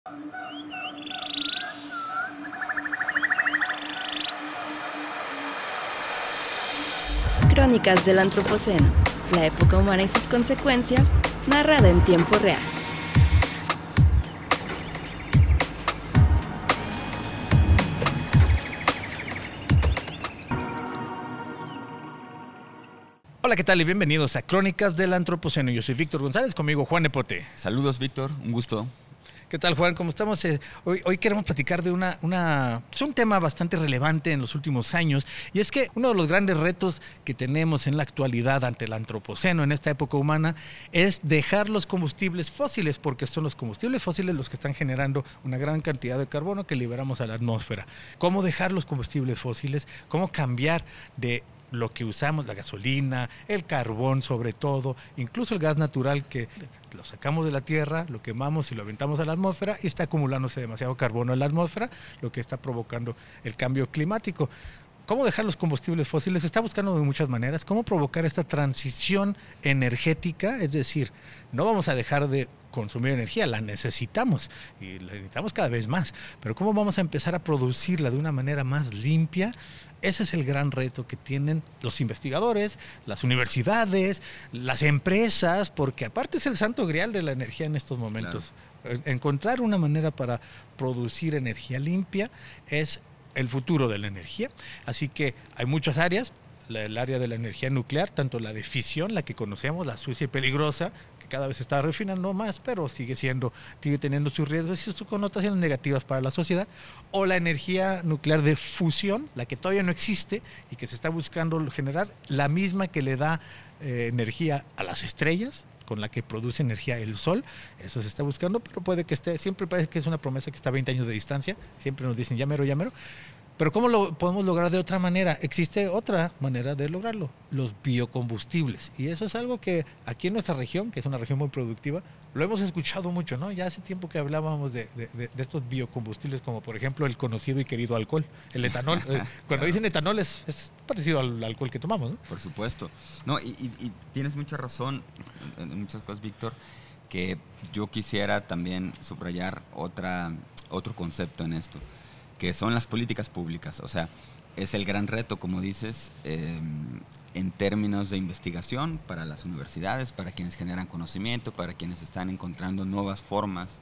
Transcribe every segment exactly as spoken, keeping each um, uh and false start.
Crónicas del Antropoceno, la época humana y sus consecuencias, narrada en tiempo real. Hola, ¿qué tal? Y bienvenidos a Crónicas del Antropoceno. Yo soy Víctor González, conmigo Juan Epote. Saludos, Víctor, un gusto. ¿Qué tal, Juan? ¿Cómo estamos? Eh, hoy, hoy queremos platicar de una, una... Es un tema bastante relevante en los últimos años, y es que uno de los grandes retos que tenemos en la actualidad ante el Antropoceno, en esta época humana, es dejar los combustibles fósiles, porque son los combustibles fósiles los que están generando una gran cantidad de carbono que liberamos a la atmósfera. ¿Cómo dejar los combustibles fósiles? ¿Cómo cambiar de lo que usamos, la gasolina, el carbón sobre todo, incluso el gas natural que lo sacamos de la tierra, lo quemamos y lo aventamos a la atmósfera y está acumulándose demasiado carbono en la atmósfera, lo que está provocando el cambio climático? ¿Cómo dejar los combustibles fósiles? Se está buscando de muchas maneras. ¿Cómo provocar esta transición energética? Es decir, no vamos a dejar de consumir energía, la necesitamos y la necesitamos cada vez más, pero ¿cómo vamos a empezar a producirla de una manera más limpia? Ese es el gran reto que tienen los investigadores, las universidades, las empresas, porque aparte es el santo grial de la energía en estos momentos. Claro. Encontrar una manera para producir energía limpia es el futuro de la energía. Así que hay muchas áreas. El área de la energía nuclear, tanto la de fisión, la que conocemos, la sucia y peligrosa, que cada vez se está refinando más, pero sigue siendo, sigue teniendo sus riesgos y sus connotaciones negativas para la sociedad, o la energía nuclear de fusión, la que todavía no existe y que se está buscando generar, la misma que le da eh, energía a las estrellas, con la que produce energía el sol. Eso se está buscando, pero puede que esté, siempre parece que es una promesa que está a veinte años de distancia, siempre nos dicen ya mero, ya mero. Pero ¿cómo lo podemos lograr de otra manera? Existe otra manera de lograrlo, los biocombustibles. Y eso es algo que aquí en nuestra región, que es una región muy productiva, lo hemos escuchado mucho, ¿no? Ya hace tiempo que hablábamos de, de, de estos biocombustibles, como por ejemplo el conocido y querido alcohol, el etanol. Cuando claro. dicen etanol es, es parecido al alcohol que tomamos, ¿no? Por supuesto. No, y, y, y tienes mucha razón en muchas cosas, Víctor, que yo quisiera también subrayar otra, otro concepto en esto, que son las políticas públicas. O sea, es el gran reto, como dices, eh, en términos de investigación para las universidades, para quienes generan conocimiento, para quienes están encontrando nuevas formas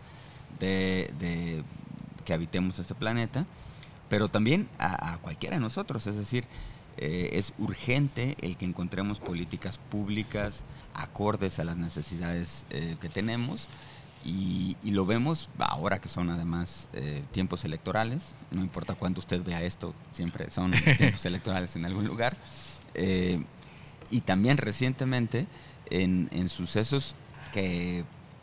de, de que habitemos este planeta, pero también a, a cualquiera de nosotros. Es decir, eh, es urgente el que encontremos políticas públicas acordes a las necesidades eh, que tenemos. Y, y lo vemos ahora que son además eh, tiempos electorales, no importa cuánto usted vea esto, siempre son tiempos electorales en algún lugar. Eh, y también recientemente en, en sucesos que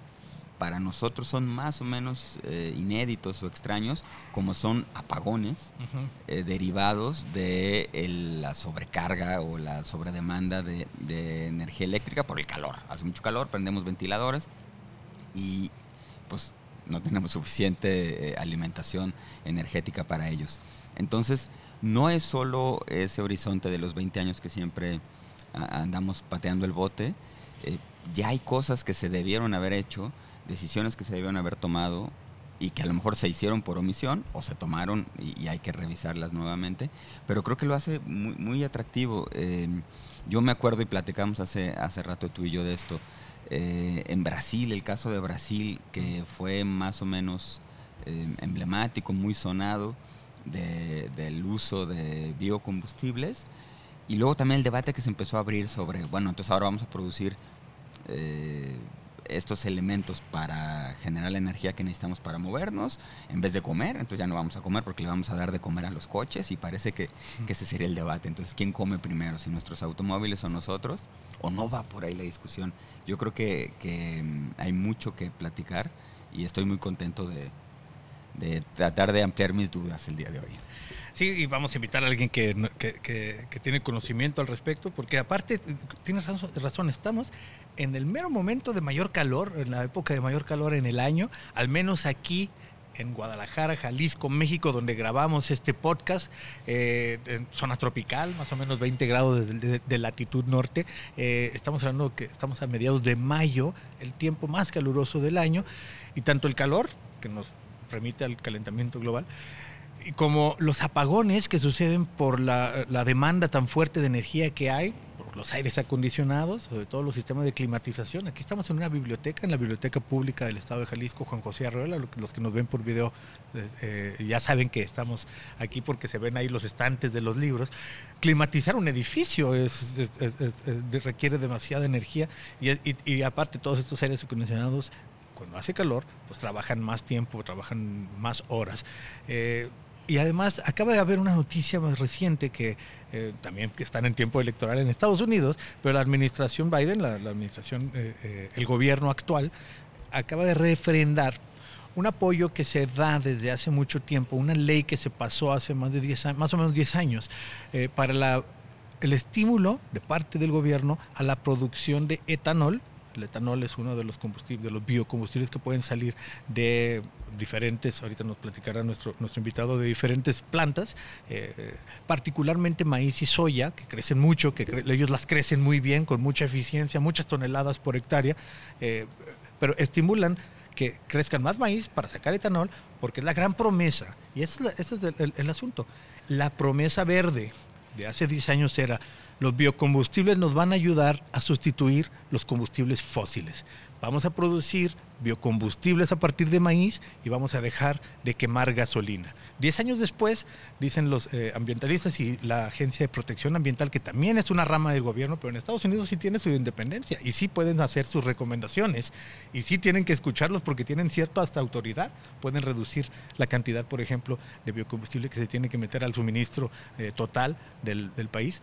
para nosotros son más o menos eh, inéditos o extraños, como son apagones uh-huh. eh, derivados de el, la sobrecarga o la sobredemanda de, de energía eléctrica por el calor. Hace mucho calor, prendemos ventiladores y pues no tenemos suficiente eh, alimentación energética para ellos. Entonces, no es solo ese horizonte de los veinte años que siempre a, andamos pateando el bote, eh, ya hay cosas que se debieron haber hecho, decisiones que se debieron haber tomado y que a lo mejor se hicieron por omisión o se tomaron y, y hay que revisarlas nuevamente, pero creo que lo hace muy, muy atractivo. Eh, yo me acuerdo y platicamos hace, hace rato tú y yo de esto. Eh, en Brasil, el caso de Brasil, que fue más o menos eh, emblemático, muy sonado de, del uso de biocombustibles, y luego también el debate que se empezó a abrir sobre, bueno, entonces ahora vamos a producir eh, estos elementos para generar la energía que necesitamos para movernos, en vez de comer, entonces ya no vamos a comer porque le vamos a dar de comer a los coches, y parece que, que ese sería el debate. Entonces, ¿quién come primero? ¿Si nuestros automóviles o nosotros? ¿O no va por ahí la discusión? Yo creo que, que hay mucho que platicar y estoy muy contento de, de tratar de ampliar mis dudas el día de hoy. Sí, y vamos a invitar a alguien que, que, que, que tiene conocimiento al respecto, porque aparte, tienes razón, estamos en el mero momento de mayor calor, en la época de mayor calor en el año, al menos aquí en Guadalajara, Jalisco, México, donde grabamos este podcast, eh, en zona tropical, más o menos veinte grados de, de, de latitud norte. Eh, estamos hablando que estamos a mediados de mayo, el tiempo más caluroso del año, y tanto el calor, que nos remite al calentamiento global, y como los apagones que suceden por la, la demanda tan fuerte de energía que hay, por los aires acondicionados, sobre todo los sistemas de climatización. Aquí estamos en una biblioteca, en la Biblioteca Pública del Estado de Jalisco, Juan José Arreola. Los que nos ven por video eh, ya saben que estamos aquí porque se ven ahí los estantes de los libros. Climatizar un edificio es, es, es, es, requiere demasiada energía y, y, y aparte todos estos aires acondicionados, cuando hace calor, pues trabajan más tiempo, trabajan más horas. Eh, y además acaba de haber una noticia más reciente que eh, también que están en tiempo electoral en Estados Unidos, pero la administración Biden, la, la administración, eh, eh, el gobierno actual, acaba de refrendar un apoyo que se da desde hace mucho tiempo, una ley que se pasó hace más de diez años, más o menos diez años, eh, para la, el estímulo de parte del gobierno a la producción de etanol. El etanol es uno de los combustibles, de los biocombustibles que pueden salir de diferentes, ahorita nos platicará nuestro, nuestro invitado, de diferentes plantas, eh, particularmente maíz y soya, que crecen mucho, que cre ellos las crecen muy bien, con mucha eficiencia, muchas toneladas por hectárea, eh, pero estimulan que crezcan más maíz para sacar etanol, porque es la gran promesa, y ese es, la, ese es el, el, el asunto. La promesa verde de hace diez años era: los biocombustibles nos van a ayudar a sustituir los combustibles fósiles. Vamos a producir biocombustibles a partir de maíz y vamos a dejar de quemar gasolina. Diez años después, dicen los eh, ambientalistas y la Agencia de Protección Ambiental, que también es una rama del gobierno, pero en Estados Unidos sí tiene su independencia y sí pueden hacer sus recomendaciones y sí tienen que escucharlos porque tienen cierta hasta autoridad. Pueden reducir la cantidad, por ejemplo, de biocombustible que se tiene que meter al suministro eh, total del, del país.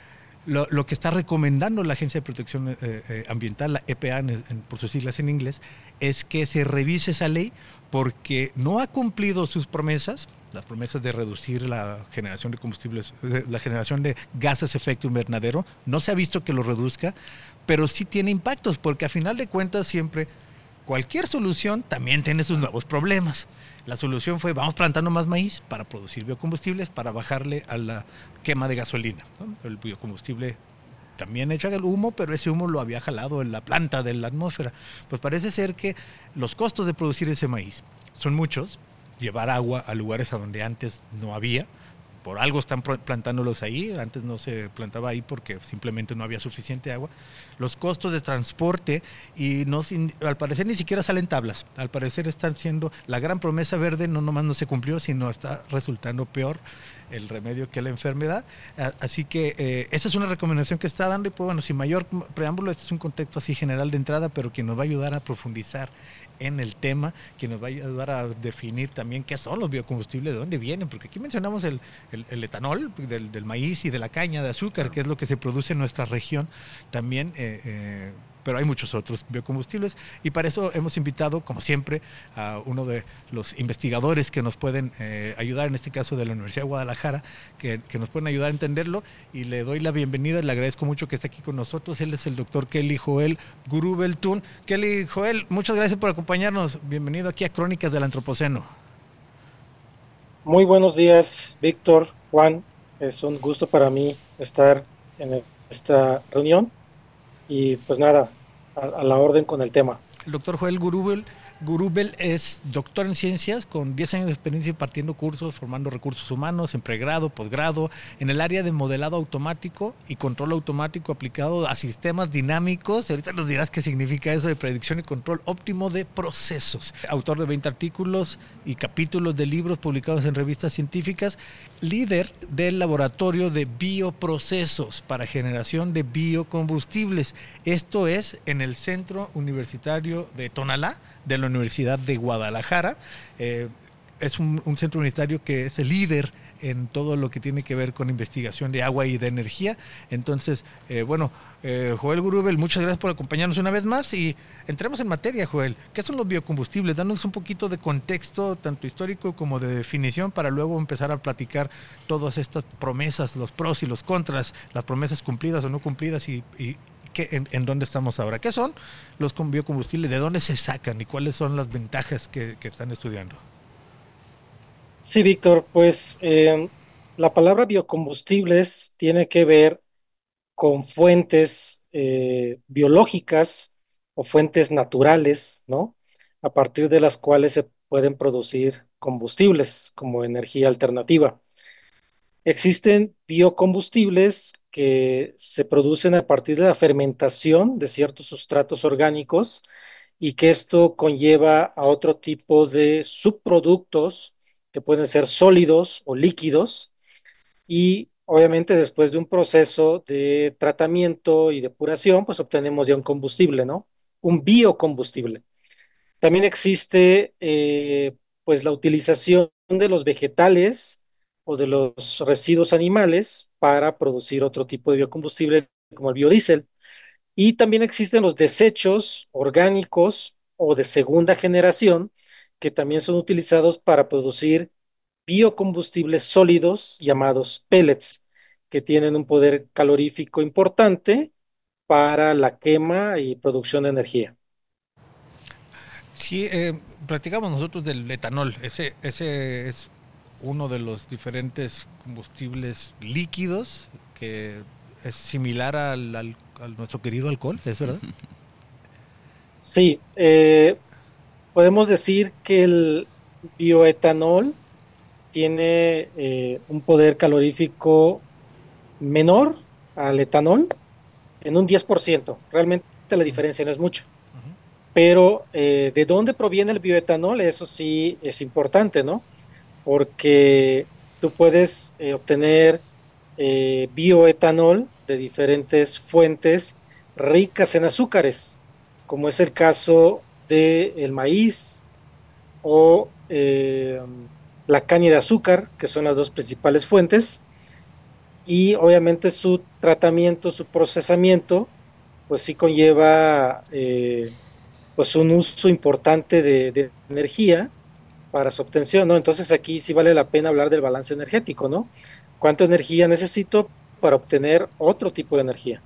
Lo, lo que está recomendando la Agencia de Protección eh, eh, Ambiental, la E P A, en, en, por sus siglas en inglés, es que se revise esa ley porque no ha cumplido sus promesas, las promesas de reducir la generación de combustibles, la generación de gases de efecto invernadero. No se ha visto que lo reduzca, pero sí tiene impactos, porque a final de cuentas siempre cualquier solución también tiene sus nuevos problemas. La solución fue: vamos plantando más maíz para producir biocombustibles, para bajarle a la quema de gasolina, ¿no? El biocombustible también echa el humo, pero ese humo lo había jalado en la planta de la atmósfera. Pues parece ser que los costos de producir ese maíz son muchos. Llevar agua a lugares a donde antes no había, por algo están plantándolos ahí, antes no se plantaba ahí porque simplemente no había suficiente agua. Los costos de transporte, y no, al parecer ni siquiera salen tablas, al parecer están siendo, la gran promesa verde no nomás no se cumplió, sino está resultando peor el remedio que la enfermedad. Así que eh, esa es una recomendación que está dando, y pues bueno, sin mayor preámbulo, este es un contexto así general de entrada, pero que nos va a ayudar a profundizar en el tema, que nos va a ayudar a definir también qué son los biocombustibles, de dónde vienen, porque aquí mencionamos el, el, el etanol del, del maíz y de la caña de azúcar, que es lo que se produce en nuestra región también, eh, eh, pero hay muchos otros biocombustibles, y para eso hemos invitado, como siempre, a uno de los investigadores que nos pueden eh, ayudar, en este caso de la Universidad de Guadalajara, que, que nos pueden ayudar a entenderlo, y le doy la bienvenida, le agradezco mucho que esté aquí con nosotros. Él es el doctor Kelly Joel Gurubeltun. Kelly Joel, muchas gracias por acompañarnos, bienvenido aquí a Crónicas del Antropoceno. Muy buenos días, Víctor, Juan, es un gusto para mí estar en esta reunión. Y pues nada, a, a la orden con el tema. El doctor Joel Gurubel, Gurubel es doctor en ciencias con diez años de experiencia impartiendo cursos, formando recursos humanos en pregrado, posgrado, en el área de modelado automático y control automático aplicado a sistemas dinámicos. Ahorita nos dirás qué significa eso de predicción y control óptimo de procesos. Autor de veinte artículos y capítulos de libros publicados en revistas científicas. Líder del laboratorio de bioprocesos para generación de biocombustibles. Esto es en el Centro Universitario de Tonalá, de la Universidad de Guadalajara. Eh, es un, un centro universitario que es el líder en todo lo que tiene que ver con investigación de agua y de energía. Entonces, eh, bueno, eh, Joel Gurubel, muchas gracias por acompañarnos una vez más, y entremos en materia, Joel. ¿Qué son los biocombustibles? Danos un poquito de contexto, tanto histórico como de definición, para luego empezar a platicar todas estas promesas, los pros y los contras, las promesas cumplidas o no cumplidas, y, y ¿Qué, en, en dónde estamos ahora? ¿Qué son los biocombustibles? ¿De dónde se sacan? ¿Y cuáles son las ventajas que, que están estudiando? Sí, Víctor, pues eh, la palabra biocombustibles tiene que ver con fuentes eh, biológicas o fuentes naturales, ¿no? A partir de las cuales se pueden producir combustibles como energía alternativa. Existen biocombustibles que se producen a partir de la fermentación de ciertos sustratos orgánicos y que esto conlleva a otro tipo de subproductos que pueden ser sólidos o líquidos y obviamente después de un proceso de tratamiento y depuración, pues obtenemos ya un combustible, ¿no? Un biocombustible. También existe eh, pues la utilización de los vegetales o de los residuos animales para producir otro tipo de biocombustible como el biodiesel. Y también existen los desechos orgánicos o de segunda generación que también son utilizados para producir biocombustibles sólidos llamados pellets, que tienen un poder calorífico importante para la quema y producción de energía. Sí, eh, platicamos nosotros del etanol. Ese, ese es uno de los diferentes combustibles líquidos que es similar al, al, al nuestro querido alcohol, ¿es verdad? Sí, eh, podemos decir que el bioetanol tiene eh, un poder calorífico menor al etanol en un diez por ciento. Realmente la diferencia no es mucho. Pero eh, ¿de dónde proviene el bioetanol? Eso sí es importante, ¿no? Porque tú puedes eh, obtener eh, bioetanol de diferentes fuentes ricas en azúcares, como es el caso del maíz o eh, la caña de azúcar, que son las dos principales fuentes, y obviamente su tratamiento, su procesamiento, pues sí conlleva eh, pues un uso importante de, de energía para su obtención, ¿no? Entonces aquí sí vale la pena hablar del balance energético, ¿no? ¿Cuánta energía necesito para obtener otro tipo de energía?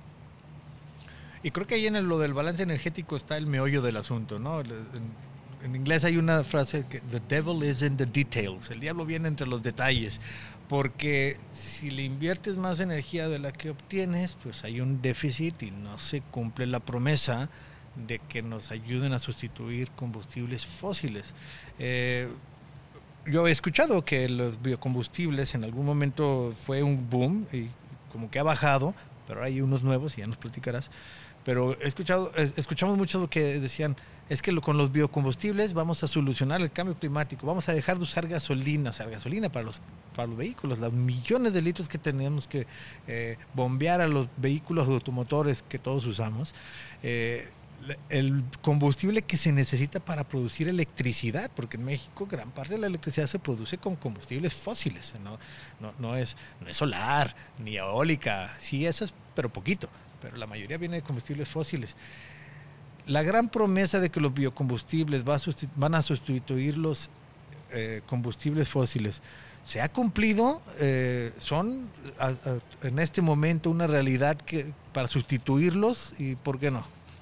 Y creo que ahí en el- lo del balance energético está el meollo del asunto, ¿no? En, en inglés hay una frase que the devil is in the details, el diablo viene entre los detalles, porque si le inviertes más energía de la que obtienes, pues hay un déficit y no se cumple la promesa de que nos ayuden a sustituir combustibles fósiles. Eh, yo he escuchado que los biocombustibles en algún momento fue un boom y como que ha bajado, pero hay unos nuevos y ya nos platicarás. Pero he escuchado, escuchamos mucho lo que decían, es que lo, con los biocombustibles vamos a solucionar el cambio climático, vamos a dejar de usar gasolina, o sea, gasolina para los, para los vehículos, los millones de litros que tenemos que eh, bombear a los vehículos automotores que todos usamos. Eh, el combustible que se necesita para producir electricidad, porque en México gran parte de la electricidad se produce con combustibles fósiles, no, no, no, es, no es solar ni eólica, sí esas, pero poquito, pero la mayoría viene de combustibles fósiles. La gran promesa de que los biocombustibles va a van a sustituir los eh, combustibles fósiles, ¿se ha cumplido? Eh, ¿Son a, a, en este momento una realidad que, para sustituirlos y por qué no?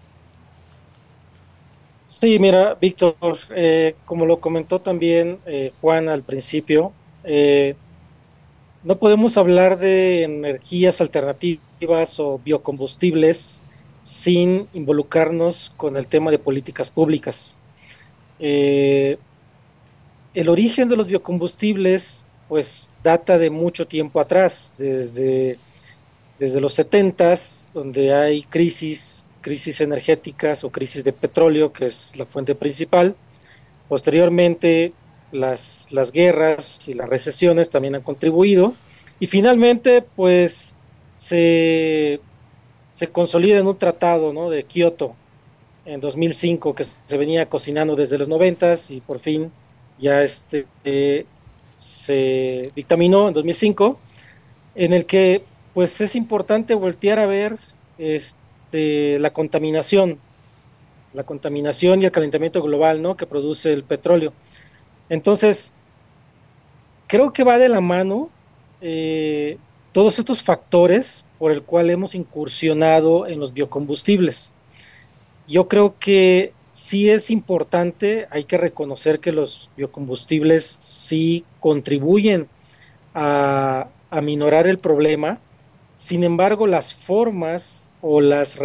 Sí, mira, Víctor, eh, como lo comentó también eh, Juan al principio, eh, no podemos hablar de energías alternativas o biocombustibles sin involucrarnos con el tema de políticas públicas. Eh, el origen de los biocombustibles, pues, data de mucho tiempo atrás, desde, desde los setentas, donde hay crisis, crisis energéticas o crisis de petróleo, que es la fuente principal. Posteriormente, las, las guerras y las recesiones también han contribuido. Y finalmente, pues se, se consolida en un tratado, ¿no?, de Kioto en dos mil cinco que se venía cocinando desde los noventas y por fin ya este, eh, se dictaminó en dos mil cinco, en el que pues es importante voltear a ver este, la contaminación, la contaminación y el calentamiento global, ¿no?, que produce el petróleo. Entonces, creo que va de la mano eh, todos estos factores por el cual hemos incursionado en los biocombustibles. Yo creo que sí es importante, hay que reconocer que los biocombustibles sí contribuyen a, a minorar el problema. Sin embargo, las formas o las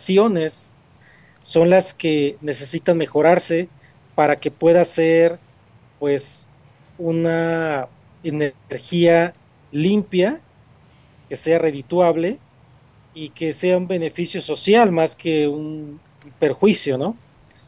regulaciones son las que necesitan mejorarse para que pueda ser pues una energía limpia, que sea redituable y que sea un beneficio social más que un perjuicio, ¿no?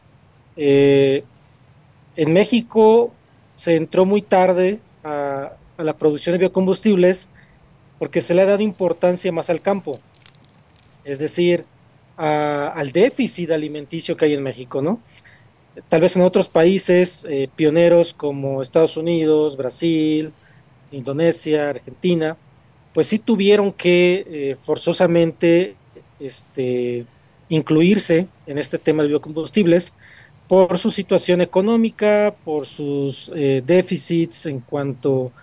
Eh, en México se entró muy tarde a, a la producción de biocombustibles porque se le ha dado importancia más al campo, es decir, a- al déficit alimenticio que hay en México, ¿no? Tal vez en otros países eh, pioneros como Estados Unidos, Brasil, Indonesia, Argentina, pues sí tuvieron que eh, forzosamente este, incluirse en este tema de biocombustibles por su situación económica, por sus eh, déficits en cuanto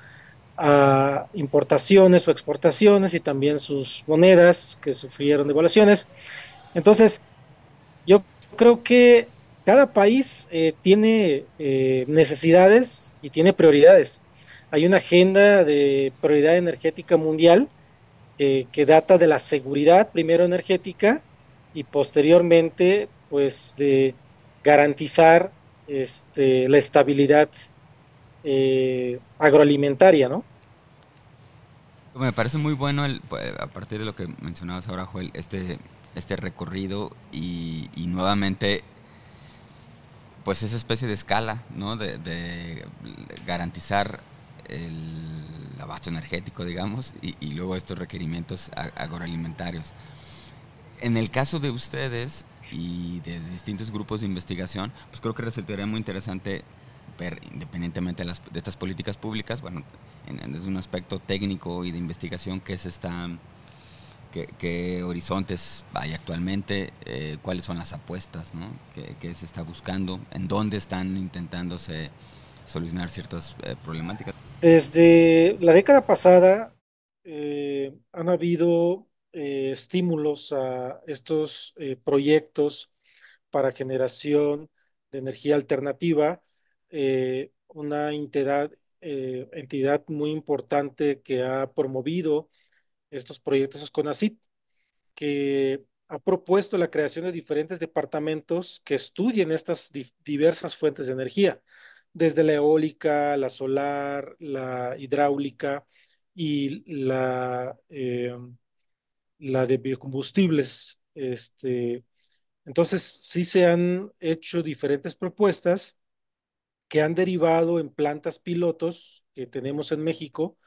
a importaciones o exportaciones y también sus monedas que sufrieron devaluaciones. Entonces, yo creo que cada país eh, tiene eh, necesidades y tiene prioridades. Hay una agenda de prioridad energética mundial que, que data de la seguridad, primero energética, y posteriormente, pues, de garantizar este, la estabilidad eh, agroalimentaria, ¿no? Me parece muy bueno, el, pues, a partir de lo que mencionabas ahora, Joel, este, este recorrido y, y nuevamente, pues esa especie de escala, ¿no? De, de garantizar el abasto energético, digamos, y, y luego estos requerimientos agroalimentarios. En el caso de ustedes y de distintos grupos de investigación, pues creo que resultaría muy interesante ver, independientemente de, las, de estas políticas públicas, bueno, en, en, desde un aspecto técnico y de investigación, qué se está, qué, qué horizontes hay actualmente, eh, cuáles son las apuestas, ¿no? ¿Qué, qué se está buscando, en dónde están intentándose solucionar ciertas eh, problemáticas. Desde la década pasada eh, han habido eh, estímulos a estos eh, proyectos para generación de energía alternativa. Eh, una entidad, eh, entidad muy importante que ha promovido estos proyectos es CONACYT, que ha propuesto la creación de diferentes departamentos que estudien estas di- diversas fuentes de energía, desde la eólica, la solar, la hidráulica y la, eh, la de biocombustibles. Este, entonces, sí se han hecho diferentes propuestas que han derivado en plantas pilotos que tenemos en México.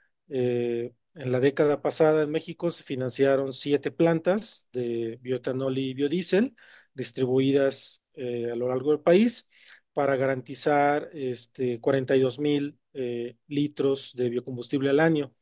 Eh, en la década pasada en México se financiaron siete plantas de bioetanol y biodiesel distribuidas eh, a lo largo del país para garantizar este, cuarenta y dos mil eh, litros de biocombustible al año.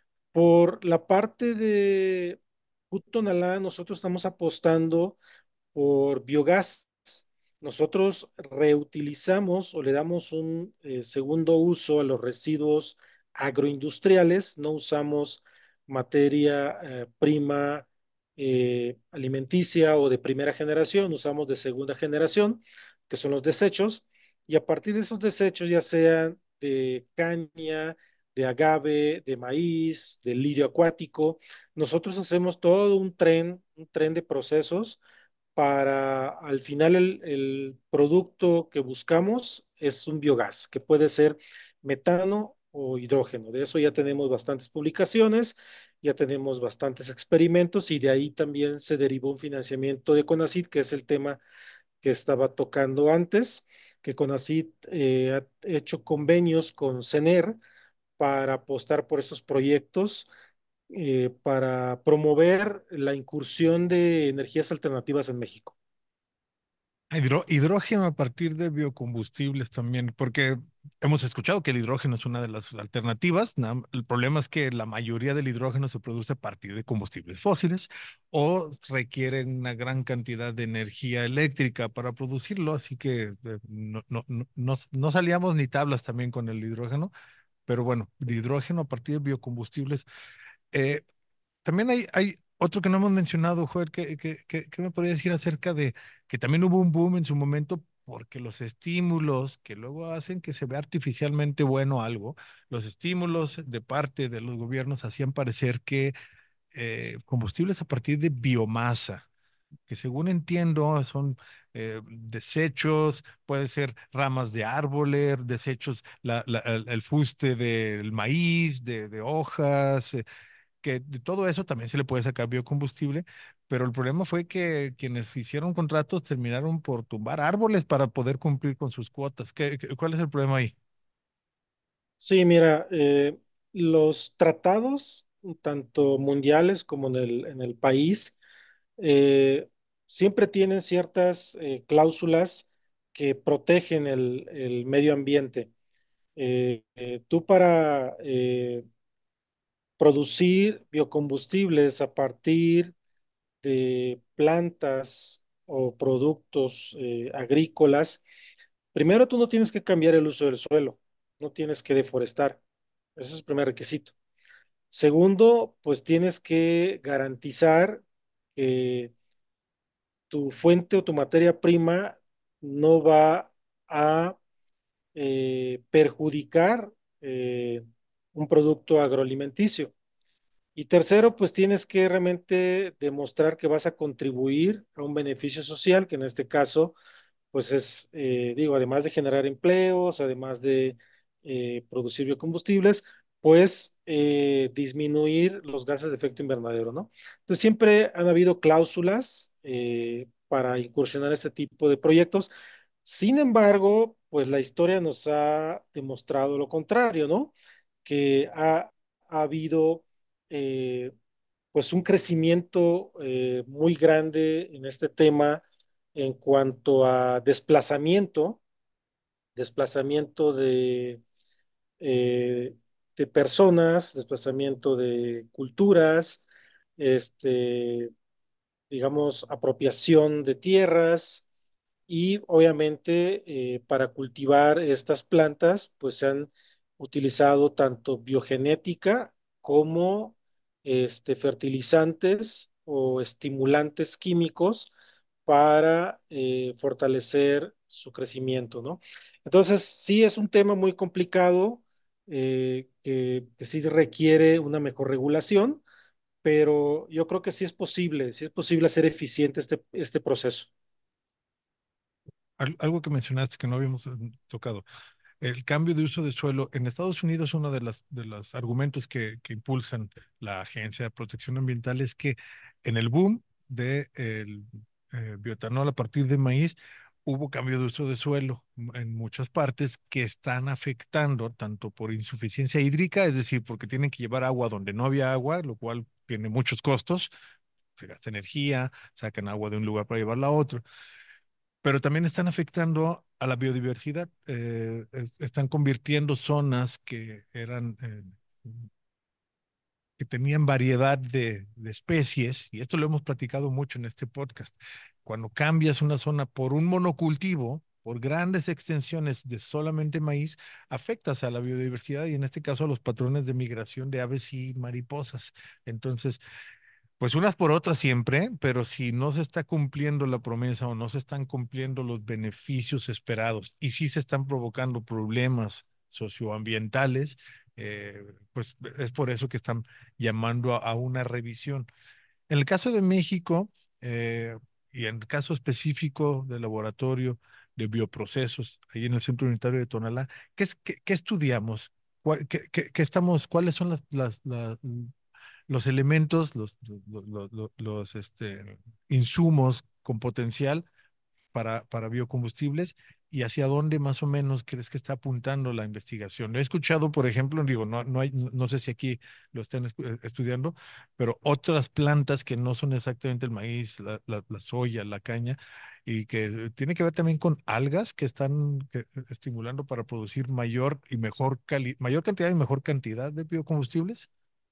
Por la parte de Putonalá, nosotros estamos apostando por biogás. Nosotros reutilizamos o le damos un eh, segundo uso a los residuos agroindustriales, no usamos materia eh, prima eh, alimenticia o de primera generación, usamos de segunda generación, que son los desechos, y a partir de esos desechos, ya sean de caña, de agave, de maíz, de lirio acuático, nosotros hacemos todo un tren, un tren de procesos para al final el, el producto que buscamos es un biogás, que puede ser metano o hidrógeno. De eso ya tenemos bastantes publicaciones, ya tenemos bastantes experimentos y de ahí también se derivó un financiamiento de CONACYT, que es el tema que estaba tocando antes, que CONACYT eh, ha hecho convenios con CENER para apostar por esos proyectos eh, para promover la incursión de energías alternativas en México. Hidro- hidrógeno a partir de biocombustibles también, porque hemos escuchado que el hidrógeno es una de las alternativas. na- El problema es que la mayoría del hidrógeno se produce a partir de combustibles fósiles o requieren una gran cantidad de energía eléctrica para producirlo, así que eh, no, no, no, no no salíamos ni tablas también con el hidrógeno, pero bueno, el hidrógeno a partir de biocombustibles. eh, También hay, hay otro que no hemos mencionado, Joel, que, que, que, que me podría decir acerca de que también hubo un boom en su momento porque los estímulos que luego hacen que se vea artificialmente bueno algo, los estímulos de parte de los gobiernos hacían parecer que eh, combustibles a partir de biomasa. que según entiendo son eh, desechos, puede ser ramas de árboles, desechos, la- la- el, el fuste del maíz, de, de hojas, eh, que de todo eso también se le puede sacar biocombustible, pero el problema fue que quienes hicieron contratos terminaron por tumbar árboles para poder cumplir con sus cuotas. ¿Qué, qué- cuál es el problema ahí? Sí, mira, eh, los tratados, tanto mundiales como en el, en el país, eh, siempre tienen ciertas eh, cláusulas que protegen el, el medio ambiente. Eh, eh, tú para eh, producir biocombustibles a partir de plantas o productos eh, agrícolas, primero tú no tienes que cambiar el uso del suelo, no tienes que deforestar. Ese es el primer requisito. Segundo, pues tienes que garantizar que tu fuente o tu materia prima no va a eh, perjudicar eh, un producto agroalimenticio. Y tercero, pues tienes que realmente demostrar que vas a contribuir a un beneficio social, que en este caso pues es, eh, digo, además de generar empleos, además de eh, producir biocombustibles, pues eh, disminuir los gases de efecto invernadero, ¿no? Entonces siempre han habido cláusulas eh, para incursionar en este tipo de proyectos. Sin embargo, pues la historia nos ha demostrado lo contrario, ¿no? Que ha, ha habido eh, pues un crecimiento eh, muy grande en este tema en cuanto a desplazamiento, desplazamiento de, eh, de personas, desplazamiento de culturas, este, digamos, apropiación de tierras y obviamente eh, para cultivar estas plantas, pues se han utilizado tanto biogenética como este, fertilizantes o estimulantes químicos para eh, fortalecer su crecimiento, ¿no? Entonces, sí es un tema muy complicado eh, que, que sí requiere una mejor regulación, pero yo creo que sí es posible, sí es posible hacer eficiente este, este proceso. Al- Algo que mencionaste que no habíamos eh, tocado. El cambio de uso de suelo en Estados Unidos, uno de las de los argumentos que, que impulsan la Agencia de Protección Ambiental es que en el boom del de eh, bioetanol a partir de maíz hubo cambio de uso de suelo en muchas partes que están afectando tanto por insuficiencia hídrica, es decir, porque tienen que llevar agua donde no había agua, lo cual tiene muchos costos, se gasta energía, sacan agua de un lugar para llevarla a otro, pero también están afectando a la biodiversidad. Eh, es- están convirtiendo zonas que eran, eh, que tenían variedad de, de especies, y esto lo hemos platicado mucho en este podcast. Cuando cambias una zona por un monocultivo, por grandes extensiones de solamente maíz, afectas a la biodiversidad y en este caso a los patrones de migración de aves y mariposas. Entonces, pues unas por otras siempre, pero si no se está cumpliendo la promesa o no se están cumpliendo los beneficios esperados y sí se están provocando problemas socioambientales, eh, pues es por eso que están llamando a, a una revisión. En el caso de México, eh, y en el caso específico del laboratorio de bioprocesos, ahí en el Centro Unitario de Tonalá, ¿qué, es, qué, qué estudiamos? ¿Cuál- ¿Qué, qué- qué estamos, cuáles son las, las, las, los elementos, los, los, los- los- los, este, insumos con potencial para, para biocombustibles y hacia dónde más o menos crees que está apuntando la investigación? He escuchado, por ejemplo, digo, no, no hay, no sé si aquí lo están escu- eh, estudiando, pero otras plantas que no son exactamente el maíz, la, la, la soya, la caña, y que tiene que ver también con algas que están que- estimulando para producir mayor y mejor cali- mayor cantidad y mejor cantidad de biocombustibles.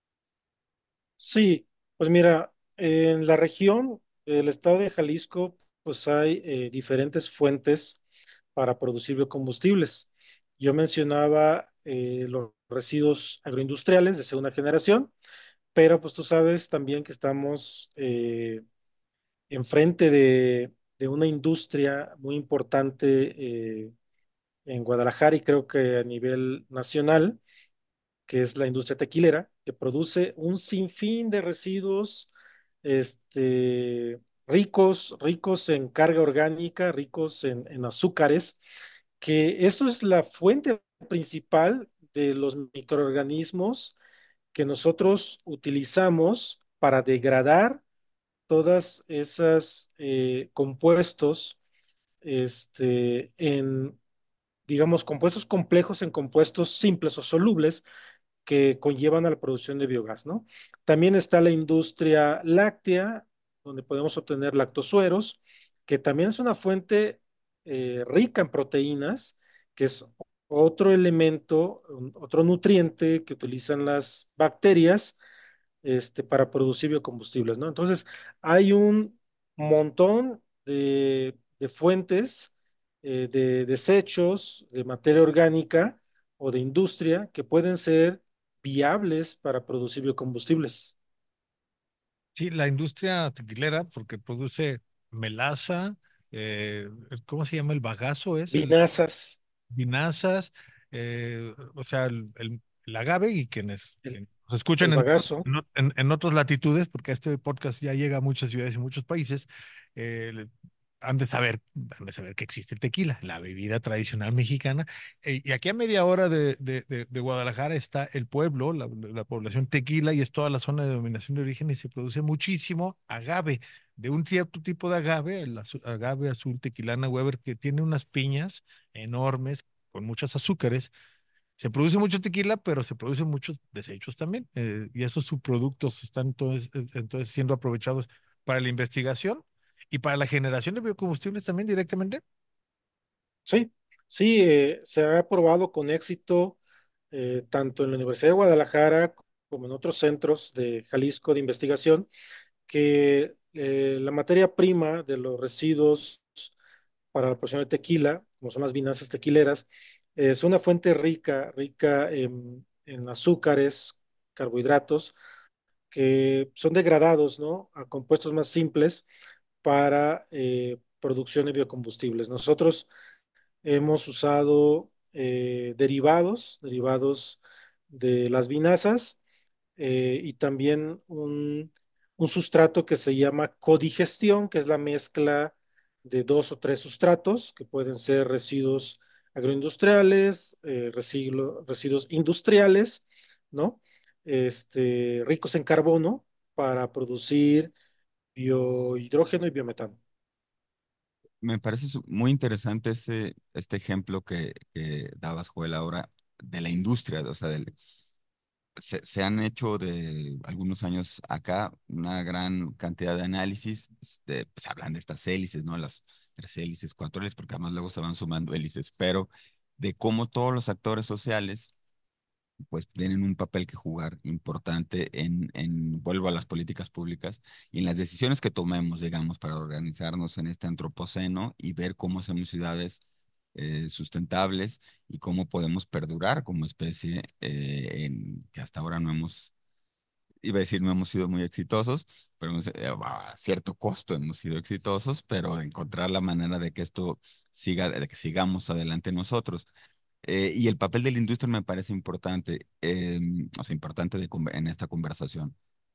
Sí, pues mira, en la región del estado de Jalisco, pues hay eh, diferentes fuentes para producir biocombustibles. Yo mencionaba eh, los residuos agroindustriales de segunda generación, pero pues tú sabes también que estamos eh, enfrente de, de una industria muy importante eh, en Guadalajara y creo que a nivel nacional, que es la industria tequilera, que produce un sinfín de residuos este, ricos, ricos en carga orgánica, ricos en, en azúcares, que eso es la fuente principal de los microorganismos que nosotros utilizamos para degradar todas esas eh, compuestos, este, en, digamos, compuestos complejos en compuestos simples o solubles que conllevan a la producción de biogás, ¿no? También está la industria láctea, donde podemos obtener lactosueros, que también es una fuente eh, rica en proteínas, que es otro elemento, un- otro nutriente que utilizan las bacterias este, para producir biocombustibles, ¿no? Entonces, hay un montón de, de fuentes eh, de desechos, de materia orgánica o de industria que pueden ser viables para producir biocombustibles. Sí, la industria tequilera, porque produce melaza, eh, ¿cómo se llama? El bagazo es el Vinazas, vinazas, eh, o sea, el, el- el agave y quienes, el, quienes nos escuchan el en, bagazo. en, en- en otras latitudes, porque este podcast ya llega a muchas ciudades y muchos países, eh, le- han de saber, han de saber que existe el tequila, la bebida tradicional mexicana. Eh, y aquí a media hora de, de- de- de Guadalajara está el pueblo, la, la población tequila, y es toda la zona de denominación de origen y se produce muchísimo agave, de un cierto tipo de agave, el azu- agave azul tequilana Weber, que tiene unas piñas enormes con muchos azúcares. Se produce mucho tequila, pero se producen muchos desechos también. Eh, y esos subproductos están entonces, eh, entonces siendo aprovechados para la investigación y para la generación de biocombustibles también directamente. Sí, sí, eh, se ha probado con éxito eh, tanto en la Universidad de Guadalajara como en otros centros de Jalisco de investigación que eh, la materia prima de los residuos para la producción de tequila, como son las vinazas tequileras, es una fuente rica, rica en, en azúcares, carbohidratos, que son degradados, ¿no? A compuestos más simples para eh, producción de biocombustibles. Nosotros hemos usado eh, derivados, derivados de las vinazas eh, y también un, un sustrato que se llama codigestión, que es la mezcla de dos o tres sustratos, que pueden ser residuos agroindustriales, eh, residuo- residuos industriales, ¿no? Este, ricos en carbono para producir biohidrógeno y biometano. Me parece su- muy interesante ese, este ejemplo que, que dabas, Joel, ahora de la industria, o sea, del- se, se han hecho de algunos años acá una gran cantidad de análisis, este, pues hablan de estas hélices, ¿no? Las tres hélices, cuatro hélices, porque además luego se van sumando hélices, pero de cómo todos los actores sociales pues tienen un papel que jugar importante en, en, vuelvo a las políticas públicas y en las decisiones que tomemos, digamos, para organizarnos en este antropoceno y ver cómo hacemos ciudades eh, sustentables y cómo podemos perdurar como especie, eh, en, que hasta ahora no hemos, iba a decir, no hemos sido muy exitosos, pero hemos, eh, a cierto costo hemos sido exitosos, pero encontrar la manera de que esto siga, de que sigamos adelante nosotros. Eh, y el papel de la industria me parece importante, eh, o sea, importante de conver- en esta conversación.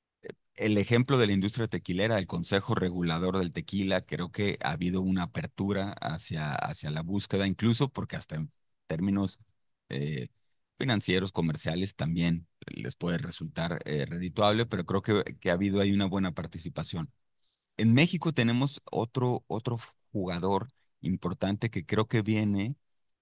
El ejemplo de la industria tequilera, el Consejo Regulador del Tequila, creo que ha habido una apertura hacia, hacia la búsqueda, incluso porque hasta en términos eh, financieros, comerciales, también les puede resultar eh, redituable, pero creo que, que ha habido ahí una buena participación. En México tenemos otro, otro jugador importante que creo que viene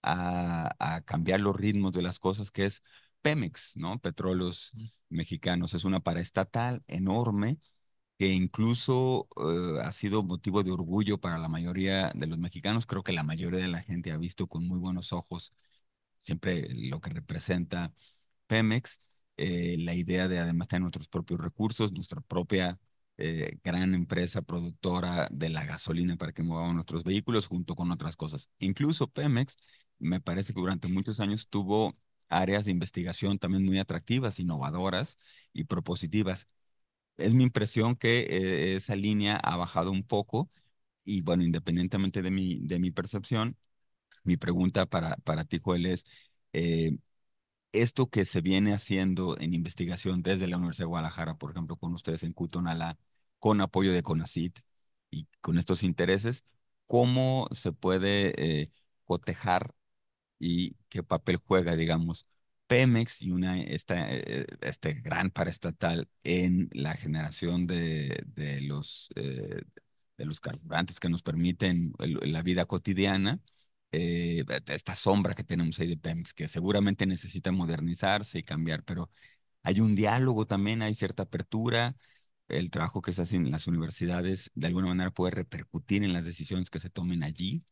a, a cambiar los ritmos de las cosas, que es Pemex, ¿no? Petróleos Mexicanos. Es una paraestatal enorme que incluso eh, ha sido motivo de orgullo para la mayoría de los mexicanos. Creo que la mayoría de la gente ha visto con muy buenos ojos siempre lo que representa Pemex, eh, la idea de además tener nuestros propios recursos, nuestra propia eh, gran empresa productora de la gasolina para que movamos nuestros vehículos junto con otras cosas. Incluso Pemex, me parece que durante muchos años tuvo áreas de investigación también muy atractivas, innovadoras y propositivas. Es mi impresión que eh, esa línea ha bajado un poco y bueno, independientemente de mi, de mi percepción, mi pregunta para, para ti, Joel, es, eh, esto que se viene haciendo en investigación desde la Universidad de Guadalajara, por ejemplo, con ustedes en Cutonalá, con apoyo de CONACYT, y con estos intereses, ¿cómo se puede eh, cotejar y qué papel juega, digamos, Pemex y una, esta, eh, este gran paraestatal en la generación de, de los, eh, de los carburantes que nos permiten el- la vida cotidiana? eh, esta sombra que tenemos ahí de Pemex, que seguramente necesita modernizarse y cambiar, pero hay un diálogo también, hay cierta apertura. El trabajo que se hace en las universidades de alguna manera puede repercutir en las decisiones que se tomen allí.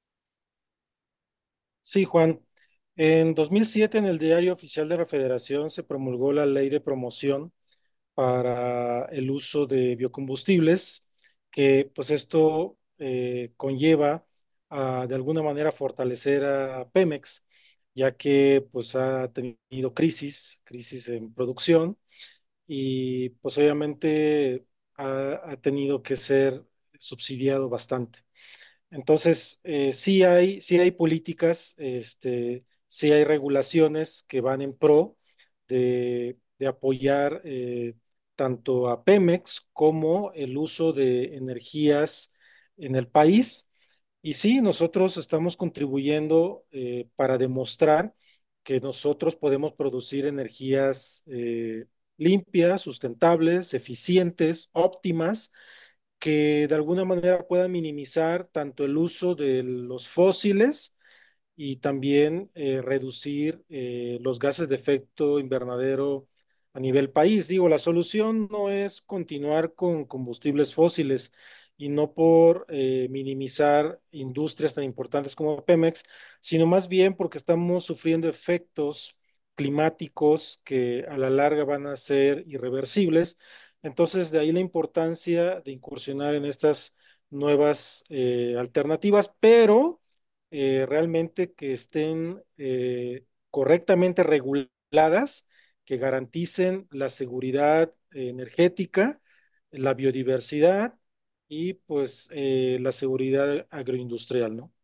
Sí, Juan. En dos mil siete, en el Diario Oficial de la Federación, se promulgó la Ley de Promoción para el uso de biocombustibles, que pues esto eh, conlleva a, de alguna manera, fortalecer a Pemex, ya que pues ha tenido crisis, crisis en producción, y pues obviamente ha, ha tenido que ser subsidiado bastante. Entonces, eh, sí hay, sí hay políticas, este, sí hay regulaciones que van en pro de, de apoyar eh, tanto a Pemex como el uso de energías en el país. Y sí, nosotros estamos contribuyendo eh, para demostrar que nosotros podemos producir energías eh, limpias, sustentables, eficientes, óptimas, que de alguna manera puedan minimizar tanto el uso de los fósiles y también eh, reducir eh, los gases de efecto invernadero a nivel país. Digo, la solución no es continuar con combustibles fósiles y no por eh, minimizar industrias tan importantes como Pemex, sino más bien porque estamos sufriendo efectos climáticos que a la larga van a ser irreversibles. Entonces, de ahí la importancia de incursionar en estas nuevas eh, alternativas, pero eh, realmente que estén eh, correctamente reguladas, que garanticen la seguridad eh, energética, la biodiversidad y pues eh, la seguridad agroindustrial, ¿no?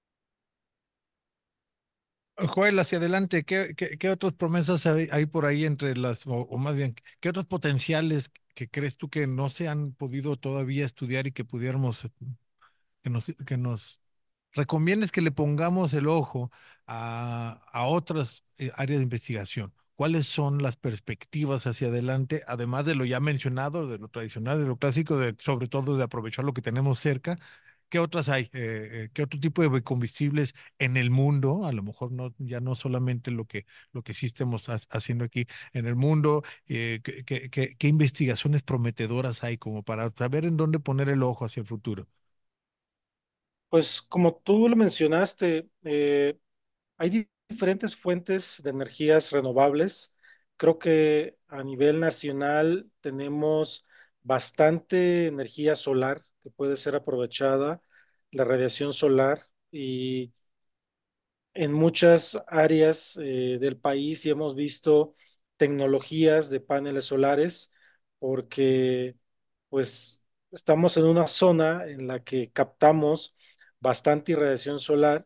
Joel, hacia adelante, ¿qué, qué, qué otras promesas hay, hay por ahí entre las, o, o más bien, qué otros potenciales que crees tú que no se han podido todavía estudiar y que pudiéramos, eh, que nos, que nos recomiendes que le pongamos el ojo a, a otras eh, áreas de investigación? ¿Cuáles son las perspectivas hacia adelante, además de lo ya mencionado, de lo tradicional, de lo clásico, de, sobre todo de aprovechar lo que tenemos cerca? ¿Qué otras hay? Eh, eh, ¿qué otro tipo de combustibles en el mundo? A lo mejor no, ya no solamente lo que, lo que sí estemos ha- haciendo aquí en el mundo. Eh, ¿qué, qué- qué- qué investigaciones prometedoras hay como para saber en dónde poner el ojo hacia el futuro? Pues como tú lo mencionaste, eh, hay di- diferentes fuentes de energías renovables. Creo que a nivel nacional tenemos bastante energía solar que puede ser aprovechada, la radiación solar, y en muchas áreas eh, del país y hemos visto tecnologías de paneles solares porque pues estamos en una zona en la que captamos bastante irradiación solar,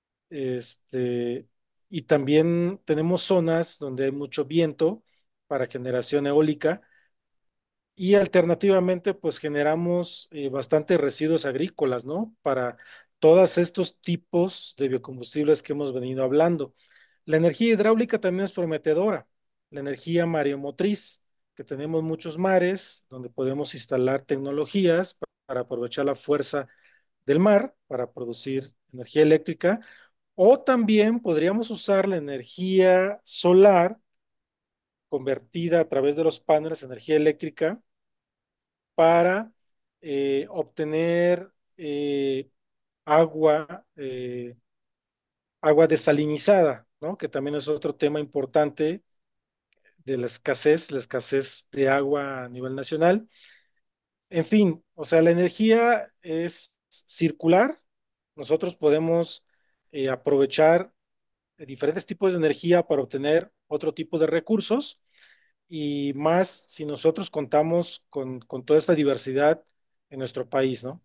este, y también tenemos zonas donde hay mucho viento para generación eólica, y alternativamente pues generamos eh, bastantes residuos agrícolas, ¿no? Para todos estos tipos de biocombustibles que hemos venido hablando. La energía hidráulica también es prometedora. La energía mareomotriz, que tenemos muchos mares donde podemos instalar tecnologías pa- para aprovechar la fuerza del mar para producir energía eléctrica. O también podríamos usar la energía solar convertida a través de los paneles de energía eléctrica para eh, obtener eh, agua, eh, agua desalinizada, ¿no? Que también es otro tema importante de la escasez, la escasez de agua a nivel nacional. En fin, o sea, la energía es circular. Nosotros podemos eh, aprovechar diferentes tipos de energía para obtener otro tipo de recursos, y más si nosotros contamos con, con toda esta diversidad en nuestro país, ¿no?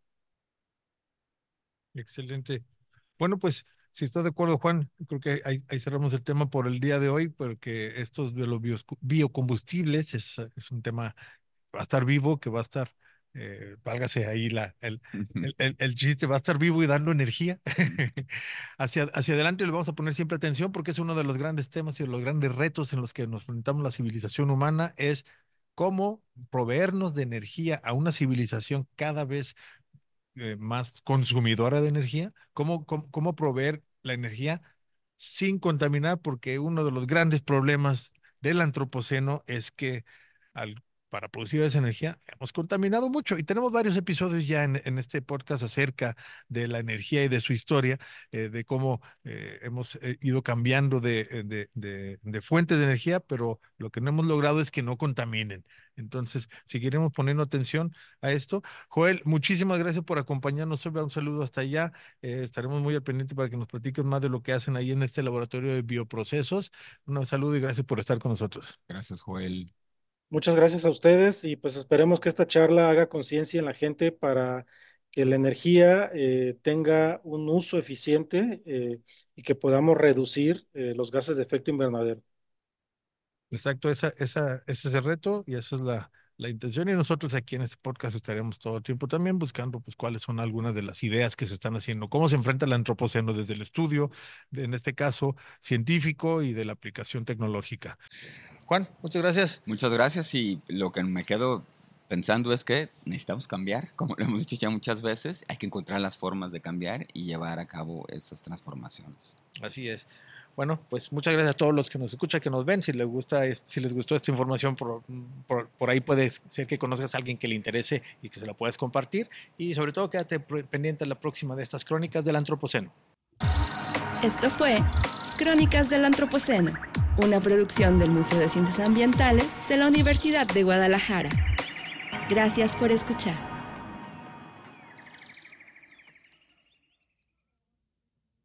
Excelente. Bueno, pues si estás de acuerdo, Juan, creo que ahí, ahí cerramos el tema por el día de hoy, porque estos de los bios- biocombustibles es, es un tema que va a estar vivo, que va a estar eh, válgase ahí la, el, el, el, el chiste, va a estar vivo y dando energía. hacia, hacia adelante le vamos a poner siempre atención porque es uno de los grandes temas y de los grandes retos en los que nos enfrentamos la civilización humana, es cómo proveernos de energía a una civilización cada vez eh, más consumidora de energía, cómo, cómo, cómo proveer la energía sin contaminar, porque uno de los grandes problemas del antropoceno es que al, para producir esa energía hemos contaminado mucho y tenemos varios episodios ya en, en este podcast acerca de la energía y de su historia, eh, de cómo eh, hemos eh, ido cambiando de, de, de, de fuentes de energía, pero lo que no hemos logrado es que no contaminen. Entonces, seguiremos poniendo atención a esto. Joel, muchísimas gracias por acompañarnos. Un saludo hasta allá. Eh, estaremos muy al pendiente para que nos platiques más de lo que hacen ahí en este laboratorio de bioprocesos. Un saludo y gracias por estar con nosotros. Gracias, Joel. Muchas gracias a ustedes y pues esperemos que esta charla haga conciencia en la gente para que la energía eh, tenga un uso eficiente eh, y que podamos reducir eh, los gases de efecto invernadero. Exacto, esa, esa, ese es el reto y esa es la, la intención. Y nosotros aquí en este podcast estaremos todo el tiempo también buscando pues cuáles son algunas de las ideas que se están haciendo, cómo se enfrenta el antropoceno desde el estudio, en este caso científico y de la aplicación tecnológica. Juan, muchas gracias. Muchas gracias y lo que me quedo pensando es que necesitamos cambiar, como lo hemos dicho ya muchas veces, hay que encontrar las formas de cambiar y llevar a cabo esas transformaciones. Así es. Bueno, pues muchas gracias a todos los que nos escuchan, que nos ven. Si les gusta, si les gustó esta información, por, por, por ahí puede ser que conozcas a alguien que le interese y que se la puedas compartir. Y sobre todo, quédate pendiente a la próxima de estas Crónicas del Antropoceno. Esto fue Crónicas del Antropoceno, una producción del Museo de Ciencias Ambientales de la Universidad de Guadalajara. Gracias por escuchar.